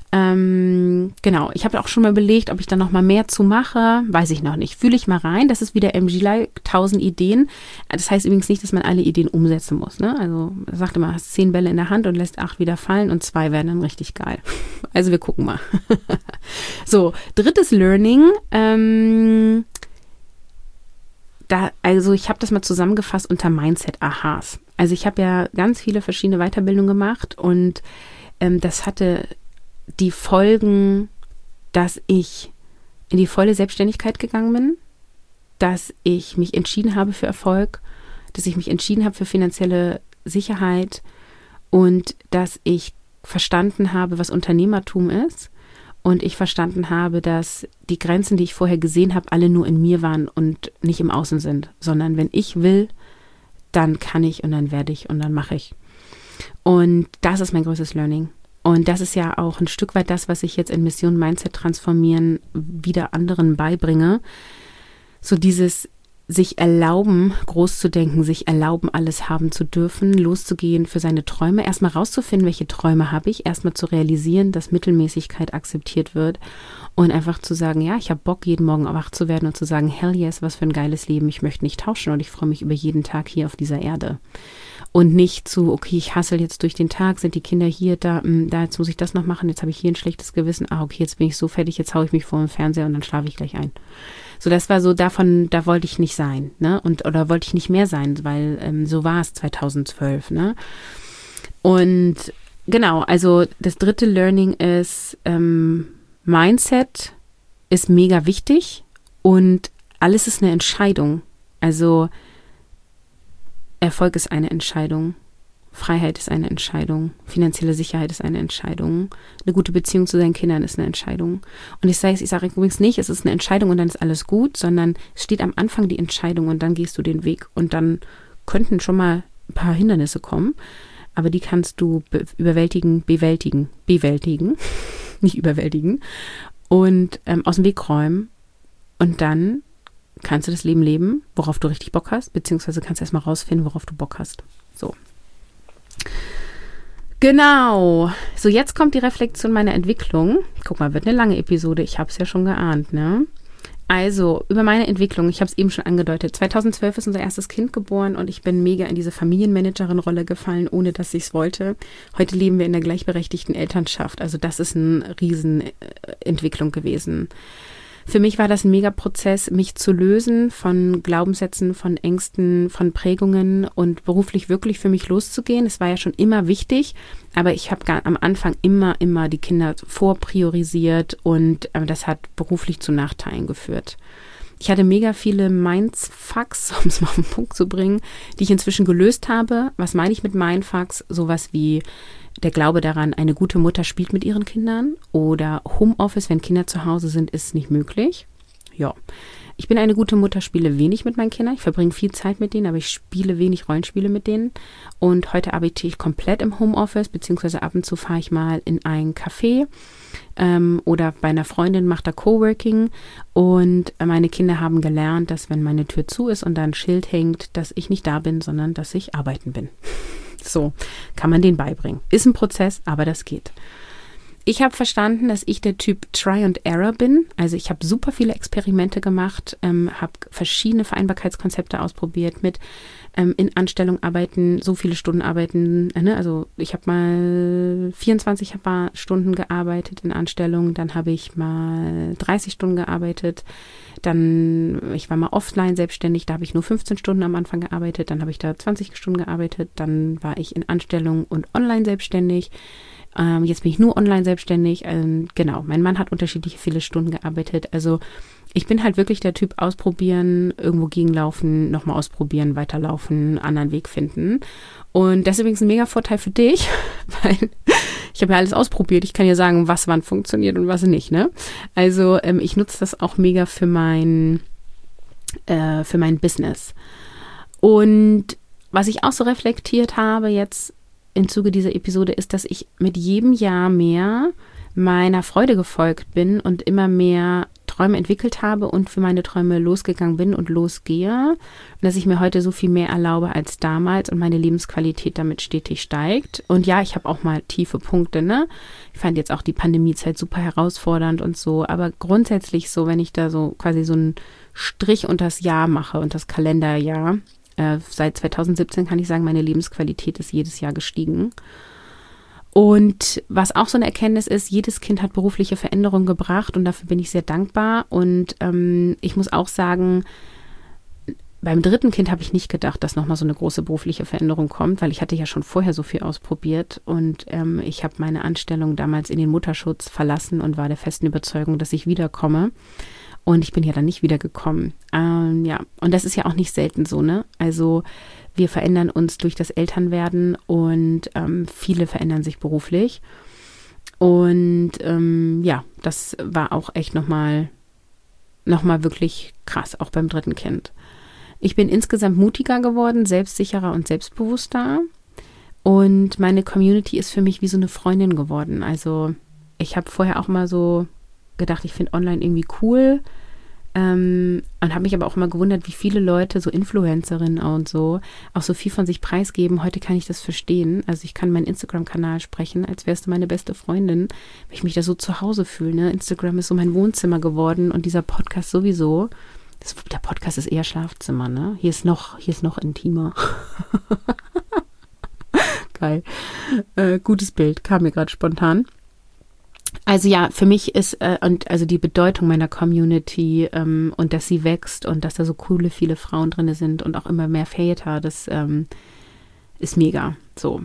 Ähm, genau, ich habe auch schon mal überlegt, ob ich da noch mal mehr zu mache, weiß ich noch nicht. Fühle ich mal rein, das ist wieder M G-like, tausend Ideen. Das heißt übrigens nicht, dass man alle Ideen umsetzen muss, ne? Also er sagt immer, hast zehn Bälle in der Hand und lässt acht wieder fallen und zwei werden dann richtig geil. Also wir gucken mal. So, drittes Learning, ähm, da, also ich habe das mal zusammengefasst unter Mindset-Ahas. Also ich habe ja ganz viele verschiedene Weiterbildungen gemacht und ähm, das hatte die Folgen, dass ich in die volle Selbstständigkeit gegangen bin, dass ich mich entschieden habe für Erfolg, dass ich mich entschieden habe für finanzielle Sicherheit und dass ich verstanden habe, was Unternehmertum ist und ich verstanden habe, dass die Grenzen, die ich vorher gesehen habe, alle nur in mir waren und nicht im Außen sind, sondern wenn ich will, dann kann ich und dann werde ich und dann mache ich. Und das ist mein größtes Learning. Und das ist ja auch ein Stück weit das, was ich jetzt in Mission Mindset transformieren wieder anderen beibringe. So dieses sich erlauben, groß zu denken, sich erlauben, alles haben zu dürfen, loszugehen für seine Träume, erstmal rauszufinden, welche Träume habe ich, erstmal zu realisieren, dass Mittelmäßigkeit akzeptiert wird und einfach zu sagen, ja, ich habe Bock, jeden Morgen wach zu werden und zu sagen, hell yes, was für ein geiles Leben, ich möchte nicht tauschen und ich freue mich über jeden Tag hier auf dieser Erde. Und nicht zu, okay, ich hassel jetzt durch den Tag, sind die Kinder hier, da, mh, da jetzt muss ich das noch machen, jetzt habe ich hier ein schlechtes Gewissen, ah, okay, jetzt bin ich so fertig, jetzt haue ich mich vor den Fernseher und dann schlafe ich gleich ein. So, das war so davon, da wollte ich nicht sein, ne? Und oder wollte ich nicht mehr sein, weil ähm, so war es zweitausendzwölf, ne? Und genau, also das dritte Learning ist, ähm, Mindset ist mega wichtig und alles ist eine Entscheidung. Also Erfolg ist eine Entscheidung, Freiheit ist eine Entscheidung, finanzielle Sicherheit ist eine Entscheidung, eine gute Beziehung zu seinen Kindern ist eine Entscheidung. Und ich sage, ich sage übrigens nicht, es ist eine Entscheidung und dann ist alles gut, sondern es steht am Anfang die Entscheidung und dann gehst du den Weg und dann könnten schon mal ein paar Hindernisse kommen, aber die kannst du be- überwältigen, bewältigen, bewältigen, nicht überwältigen und ähm, aus dem Weg räumen und dann kannst du das Leben leben, worauf du richtig Bock hast, beziehungsweise kannst du erstmal rausfinden, worauf du Bock hast. So. Genau. So, jetzt kommt die Reflexion meiner Entwicklung. Guck mal, wird eine lange Episode. Ich habe es ja schon geahnt, ne? Also, über meine Entwicklung, ich habe es eben schon angedeutet. zweitausendzwölf ist unser erstes Kind geboren und ich bin mega in diese Familienmanagerin-Rolle gefallen, ohne dass ich es wollte. Heute leben wir in der gleichberechtigten Elternschaft. Also, das ist eine Riesenentwicklung gewesen. Für mich war das ein Mega-Prozess, mich zu lösen von Glaubenssätzen, von Ängsten, von Prägungen und beruflich wirklich für mich loszugehen. Es war ja schon immer wichtig, aber ich habe am Anfang immer, immer die Kinder vorpriorisiert und äh, das hat beruflich zu Nachteilen geführt. Ich hatte mega viele Mindfucks, um es mal auf den Punkt zu bringen, die ich inzwischen gelöst habe. Was meine ich mit Mindfucks? Sowas wie der Glaube daran, eine gute Mutter spielt mit ihren Kindern oder Homeoffice, wenn Kinder zu Hause sind, ist nicht möglich. Ja, ich bin eine gute Mutter, spiele wenig mit meinen Kindern. Ich verbringe viel Zeit mit denen, aber ich spiele wenig Rollenspiele mit denen. Und heute arbeite ich komplett im Homeoffice, beziehungsweise ab und zu fahre ich mal in ein Café ähm, oder bei einer Freundin macht da Coworking. Und meine Kinder haben gelernt, dass wenn meine Tür zu ist und da ein Schild hängt, dass ich nicht da bin, sondern dass ich arbeiten bin. So, kann man denen beibringen. Ist ein Prozess, aber das geht. Ich habe verstanden, dass ich der Typ Try and Error bin. Also ich habe super viele Experimente gemacht, ähm, habe verschiedene Vereinbarkeitskonzepte ausprobiert mit ähm, in Anstellung arbeiten, so viele Stunden arbeiten. Äh, ne? Also ich habe mal vierundzwanzig Stunden gearbeitet in Anstellung, dann habe ich mal dreißig Stunden gearbeitet, dann ich war mal offline selbstständig, da habe ich nur fünfzehn Stunden am Anfang gearbeitet, dann habe ich da zwanzig Stunden gearbeitet, dann war ich in Anstellung und online selbstständig. Ähm, jetzt bin ich nur online selbstständig. Ähm, genau, mein Mann hat unterschiedliche viele Stunden gearbeitet. Also ich bin halt wirklich der Typ ausprobieren, irgendwo gegenlaufen, nochmal ausprobieren, weiterlaufen, anderen Weg finden. Und das ist übrigens ein mega Vorteil für dich, weil ich habe ja alles ausprobiert. Ich kann ja sagen, was wann funktioniert und was nicht, ne? Also ähm, ich nutze das auch mega für mein, äh, für mein Business. Und was ich auch so reflektiert habe jetzt im Zuge dieser Episode ist, dass ich mit jedem Jahr mehr meiner Freude gefolgt bin und immer mehr Träume entwickelt habe und für meine Träume losgegangen bin und losgehe. Und dass ich mir heute so viel mehr erlaube als damals und meine Lebensqualität damit stetig steigt. Und ja, ich habe auch mal tiefe Punkte, ne? Ich fand jetzt auch die Pandemiezeit super herausfordernd und so. Aber grundsätzlich so, wenn ich da so quasi so einen Strich unter das Jahr mache und das Kalenderjahr, Äh, seit zweitausendsiebzehn kann ich sagen, meine Lebensqualität ist jedes Jahr gestiegen. Und was auch so eine Erkenntnis ist, jedes Kind hat berufliche Veränderungen gebracht und dafür bin ich sehr dankbar. Und ähm, ich muss auch sagen, beim dritten Kind habe ich nicht gedacht, dass nochmal so eine große berufliche Veränderung kommt, weil ich hatte ja schon vorher so viel ausprobiert und ähm, ich habe meine Anstellung damals in den Mutterschutz verlassen und war der festen Überzeugung, dass ich wiederkomme. Und ich bin ja dann nicht wiedergekommen. Ähm, ja, und das ist ja auch nicht selten so, ne? Also wir verändern uns durch das Elternwerden und ähm, viele verändern sich beruflich. Und ähm, ja, das war auch echt nochmal noch mal wirklich krass, auch beim dritten Kind. Ich bin insgesamt mutiger geworden, selbstsicherer und selbstbewusster. Und meine Community ist für mich wie so eine Freundin geworden. Also ich habe vorher auch mal so gedacht, ich finde online irgendwie cool ähm, und habe mich aber auch immer gewundert, wie viele Leute, so Influencerinnen und so, auch so viel von sich preisgeben. Heute kann ich das verstehen. Also ich kann meinen Instagram-Kanal sprechen, als wärst du meine beste Freundin, weil ich mich da so zu Hause fühle. Ne? Instagram ist so mein Wohnzimmer geworden und dieser Podcast sowieso. Das, der Podcast ist eher Schlafzimmer, ne? Hier ist noch, hier ist noch intimer. total äh, gutes Bild, kam mir gerade spontan. Also ja, für mich ist äh, und also die Bedeutung meiner Community ähm, und dass sie wächst und dass da so coole viele Frauen drin sind und auch immer mehr Väter, das ähm, ist mega. So.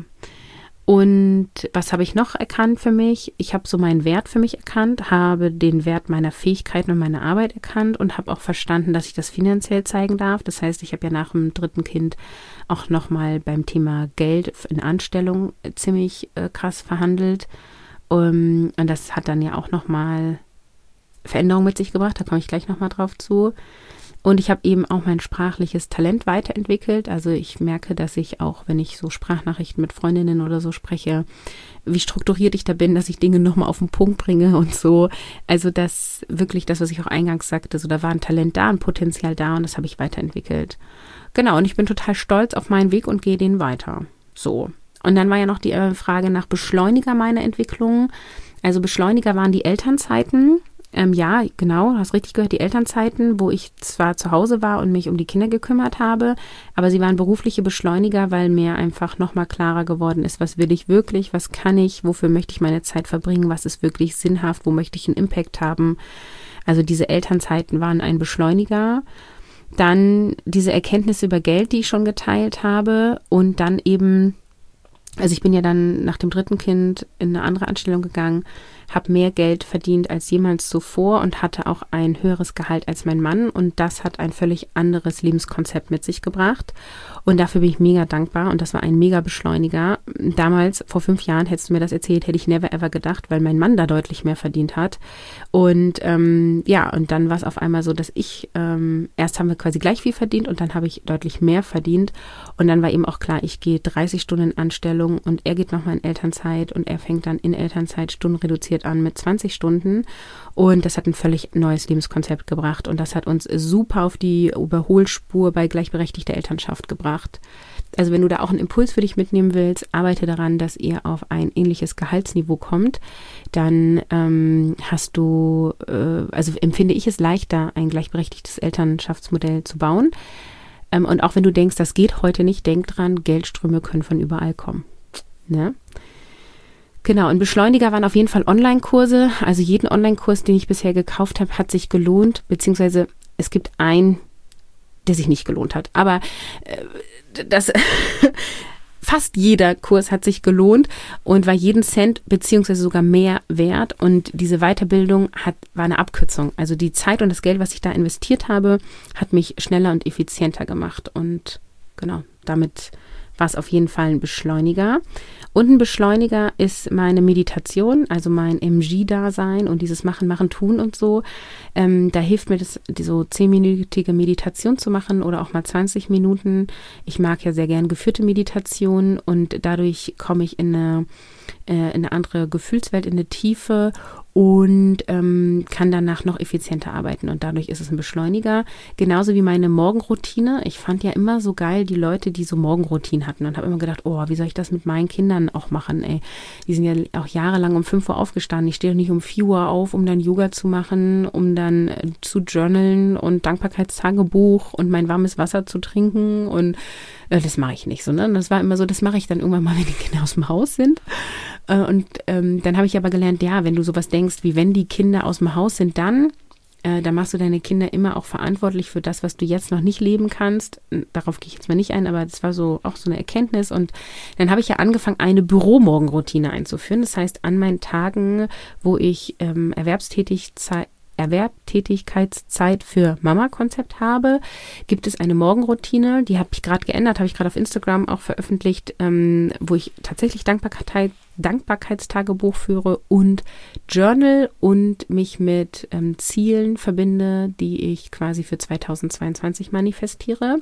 Und was habe ich noch erkannt für mich? Ich habe so meinen Wert für mich erkannt, habe den Wert meiner Fähigkeiten und meiner Arbeit erkannt und habe auch verstanden, dass ich das finanziell zeigen darf. Das heißt, ich habe ja nach dem dritten Kind auch nochmal beim Thema Geld in Anstellung ziemlich äh, krass verhandelt. Um, und das hat dann ja auch nochmal Veränderungen mit sich gebracht, da komme ich gleich nochmal drauf zu. Und ich habe eben auch mein sprachliches Talent weiterentwickelt. Also ich merke, dass ich auch, wenn ich so Sprachnachrichten mit Freundinnen oder so spreche, wie strukturiert ich da bin, dass ich Dinge nochmal auf den Punkt bringe und so. Also das wirklich das, was ich auch eingangs sagte, so da war ein Talent da, ein Potenzial da und das habe ich weiterentwickelt. Genau, und ich bin total stolz auf meinen Weg und gehe den weiter. So. Und dann war ja noch die äh, Frage nach Beschleuniger meiner Entwicklung. Also Beschleuniger waren die Elternzeiten. Ähm, ja, genau, du hast richtig gehört, die Elternzeiten, wo ich zwar zu Hause war und mich um die Kinder gekümmert habe, aber sie waren berufliche Beschleuniger, weil mir einfach nochmal klarer geworden ist, was will ich wirklich, was kann ich, wofür möchte ich meine Zeit verbringen, was ist wirklich sinnhaft, wo möchte ich einen Impact haben. Also diese Elternzeiten waren ein Beschleuniger. Dann diese Erkenntnisse über Geld, die ich schon geteilt habe und dann eben, also ich bin ja dann nach dem dritten Kind in eine andere Anstellung gegangen, habe mehr Geld verdient als jemals zuvor und hatte auch ein höheres Gehalt als mein Mann und das hat ein völlig anderes Lebenskonzept mit sich gebracht und dafür bin ich mega dankbar und das war ein mega Beschleuniger. Damals, vor fünf Jahren, hättest du mir das erzählt, hätte ich never ever gedacht, weil mein Mann da deutlich mehr verdient hat und ähm, ja, und dann war es auf einmal so, dass ich, ähm, erst haben wir quasi gleich viel verdient und dann habe ich deutlich mehr verdient und dann war eben auch klar, ich gehe dreißig Stunden in Anstellung und er geht nochmal in Elternzeit und er fängt dann in Elternzeit Stunden reduziert an mit zwanzig Stunden und das hat ein völlig neues Lebenskonzept gebracht und das hat uns super auf die Überholspur bei gleichberechtigter Elternschaft gebracht. Also wenn du da auch einen Impuls für dich mitnehmen willst, arbeite daran, dass ihr auf ein ähnliches Gehaltsniveau kommt, dann ähm, hast du, äh, also empfinde ich es leichter, ein gleichberechtigtes Elternschaftsmodell zu bauen. Ähm, und auch wenn du denkst, das geht heute nicht, denk dran, Geldströme können von überall kommen. Ne? Genau, und Beschleuniger waren auf jeden Fall Online-Kurse. Also jeden Online-Kurs, den ich bisher gekauft habe, hat sich gelohnt, beziehungsweise es gibt einen, der sich nicht gelohnt hat. Aber äh, das fast jeder Kurs hat sich gelohnt und war jeden Cent beziehungsweise sogar mehr wert. Und diese Weiterbildung hat, war eine Abkürzung. Also die Zeit und das Geld, was ich da investiert habe, hat mich schneller und effizienter gemacht. Und genau, damit war es auf jeden Fall ein Beschleuniger. Und ein Beschleuniger ist meine Meditation, also mein M G-Dasein und dieses Machen, Machen, Tun und so. Ähm, da hilft mir das, die so zehnminütige Meditation zu machen oder auch mal zwanzig Minuten. Ich mag ja sehr gern geführte Meditationen und dadurch komme ich in eine, äh, in eine andere Gefühlswelt, in eine Tiefe und ähm, kann danach noch effizienter arbeiten und dadurch ist es ein Beschleuniger. Genauso wie meine Morgenroutine. Ich fand ja immer so geil die Leute, die so Morgenroutinen hatten und habe immer gedacht, oh, wie soll ich das mit meinen Kindern auch machen, ey. Die sind ja auch jahrelang um fünf Uhr aufgestanden. Ich stehe doch nicht um vier Uhr auf, um dann Yoga zu machen, um dann äh, zu journalen und Dankbarkeitstagebuch und mein warmes Wasser zu trinken und äh, das mache ich nicht so, ne? Das war immer so, das mache ich dann irgendwann mal, wenn die Kinder aus dem Haus sind. Äh, und ähm, dann habe ich aber gelernt, ja, wenn du sowas denkst, wie wenn die Kinder aus dem Haus sind, dann Äh, da machst du deine Kinder immer auch verantwortlich für das, was du jetzt noch nicht leben kannst. Darauf gehe ich jetzt mal nicht ein, aber das war so auch so eine Erkenntnis. Und dann habe ich ja angefangen, eine Büromorgenroutine einzuführen. Das heißt, an meinen Tagen, wo ich ähm, Erwerbstätigkeit Erwerbtätigkeitszeit für Mama-Konzept habe, gibt es eine Morgenroutine, die habe ich gerade geändert, habe ich gerade auf Instagram auch veröffentlicht, ähm, wo ich tatsächlich Dankbarkeit, Dankbarkeitstagebuch führe und Journal und mich mit ähm, Zielen verbinde, die ich quasi für zweitausendzweiundzwanzig manifestiere.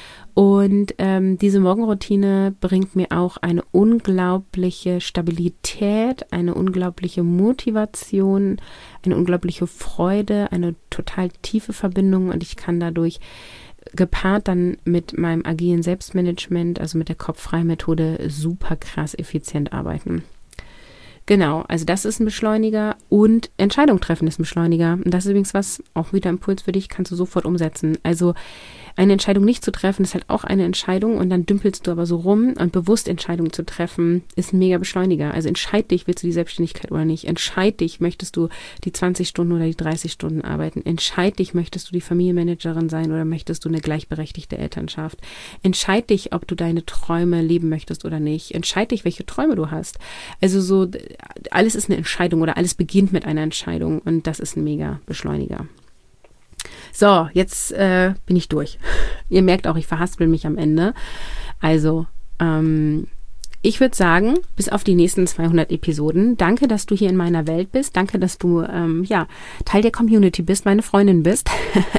Und ähm, diese Morgenroutine bringt mir auch eine unglaubliche Stabilität, eine unglaubliche Motivation, eine unglaubliche Freude, eine total tiefe Verbindung und ich kann dadurch gepaart dann mit meinem agilen Selbstmanagement, also mit der Kopf-frei-Methode, super krass effizient arbeiten. Genau, also das ist ein Beschleuniger und Entscheidung treffen ist ein Beschleuniger. Und das ist übrigens was, auch wieder Impuls für dich, kannst du sofort umsetzen. Also eine Entscheidung nicht zu treffen, ist halt auch eine Entscheidung und dann dümpelst du aber so rum und bewusst Entscheidungen zu treffen, ist ein mega Beschleuniger. Also entscheid dich, willst du die Selbstständigkeit oder nicht? Entscheid dich, möchtest du die zwanzig Stunden oder die dreißig Stunden arbeiten? Entscheid dich, möchtest du die Familienmanagerin sein oder möchtest du eine gleichberechtigte Elternschaft? Entscheid dich, ob du deine Träume leben möchtest oder nicht. Entscheid dich, welche Träume du hast. Also so, alles ist eine Entscheidung oder alles beginnt mit einer Entscheidung und das ist ein mega Beschleuniger. So, jetzt äh, bin ich durch. Ihr merkt auch, ich verhaspel mich am Ende. Also, ähm, ich würde sagen, bis auf die nächsten zweihundert Episoden. Danke, dass du hier in meiner Welt bist. Danke, dass du ähm, ja Teil der Community bist, meine Freundin bist.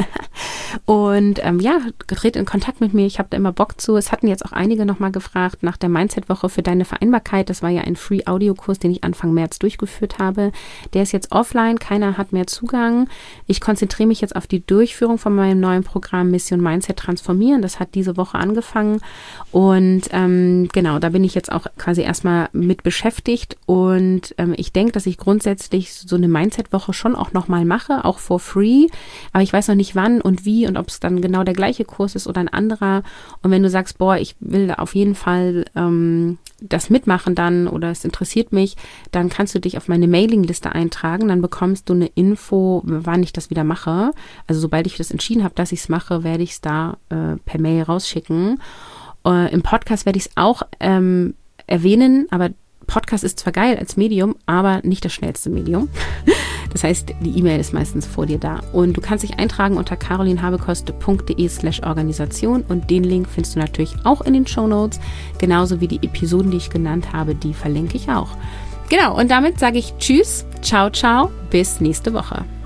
Und ähm, ja, tritt in Kontakt mit mir. Ich habe da immer Bock zu. Es hatten jetzt auch einige nochmal gefragt nach der Mindset-Woche für deine Vereinbarkeit. Das war ja ein Free-Audio-Kurs, den ich Anfang März durchgeführt habe. Der ist jetzt offline. Keiner hat mehr Zugang. Ich konzentriere mich jetzt auf die Durchführung von meinem neuen Programm Mission Mindset Transformieren. Das hat diese Woche angefangen. Und ähm, genau, da bin ich jetzt auch quasi erstmal mit beschäftigt. Und ähm, ich denke, dass ich grundsätzlich so eine Mindset-Woche schon auch nochmal mache, auch for free. Aber ich weiß noch nicht wann und wie und ob es dann genau der gleiche Kurs ist oder ein anderer. Und wenn du sagst, boah, ich will auf jeden Fall ähm, das mitmachen dann oder es interessiert mich, dann kannst du dich auf meine Mailingliste eintragen. Dann bekommst du eine Info, wann ich das wieder mache. Also sobald ich das entschieden habe, dass ich es mache, werde ich es da äh, per Mail rausschicken. Äh, im Podcast werde ich es auch ähm, erwähnen, aber Podcast ist zwar geil als Medium, aber nicht das schnellste Medium. Das heißt, die E-Mail ist meistens vor dir da. Und du kannst dich eintragen unter carolinhabekost.de slash Organisation und den Link findest du natürlich auch in den Shownotes, genauso wie die Episoden, die ich genannt habe, die verlinke ich auch. Genau, und damit sage ich Tschüss, ciao, ciao, bis nächste Woche.